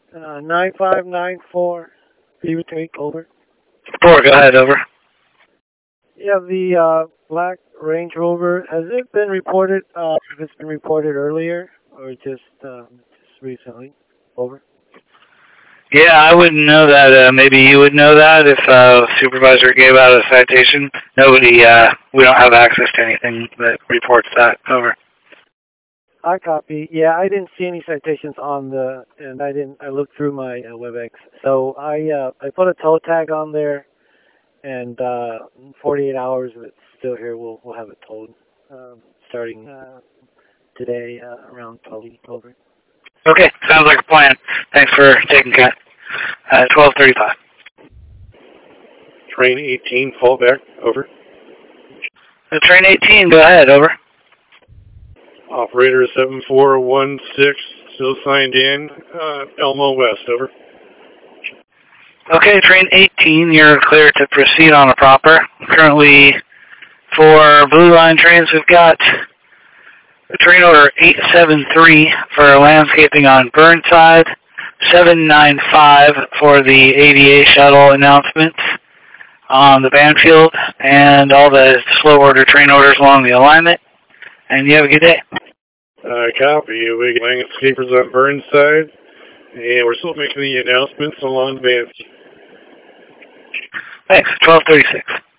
9594. Beaver Creek, over. 4, go ahead, over. Yeah, the black Range Rover, has it been reported, if it's been reported earlier, or just recently? Over. Yeah, I wouldn't know that. Maybe you would know that if supervisor gave out a citation. Nobody, we don't have access to anything that reports that. Over. I copy. Yeah, I didn't see any citations on and I looked through my WebEx. So I put a tow tag on there, and 48 hours if it's still here, we'll have it towed, starting today around 12. Over. Okay, sounds like a plan. Thanks for taking Cat. 12:35. Train 18, fallback, over. Train 18, go ahead, over. Operator 7416, still signed in, Elmo West, over. Okay, train 18, you're clear to proceed on a proper. Currently, for Blue Line trains, we've got train order 873 for landscaping on Burnside, 795 for the ADA shuttle announcements on the Banfield, and all the slow order train orders along the alignment. And you have a good day. Copy. We got landscapers on Burnside, and we're still making the announcements along the Banfield. Thanks, 12:36.